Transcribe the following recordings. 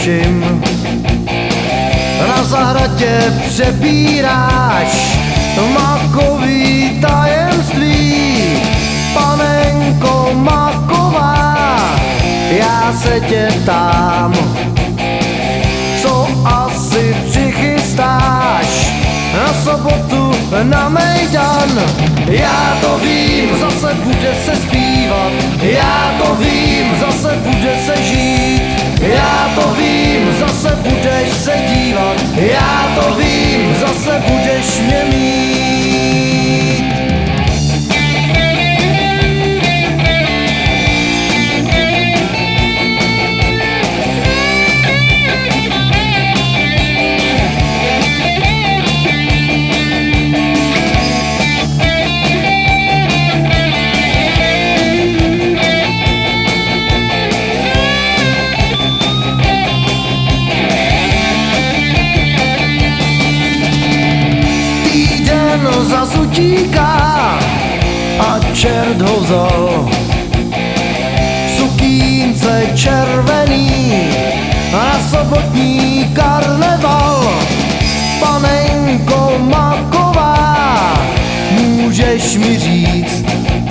očím. Na zahradě přebíráš makový tajemství. Panenko maková, já se tě ptám, co asi přichystáš na sobotu na mejdan. Já to vím, zase bude se zpívat, já to vím, zase bude se žít. Já to vím, zase budeš se dívat, já to vím, zase budeš mě mít. Zas utíká a čert ho vzal. Sukínce červený a sobotní karneval. Panenko maková, můžeš mi říct,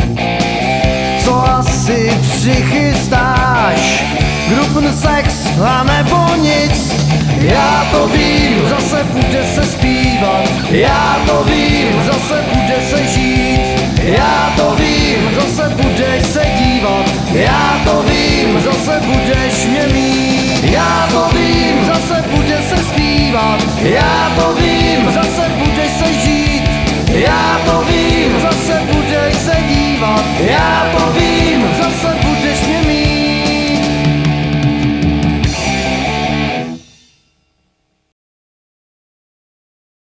co asi přichystáš? Grupn sex a nebo nic? Já to vím, zase bude se zpívat, já to vím, zase bude se žít. Já to vím, zase budeš se dívat, já to vím, zase budeš mě mít. Já to vím, zase bude se zpívat, já to vím, zase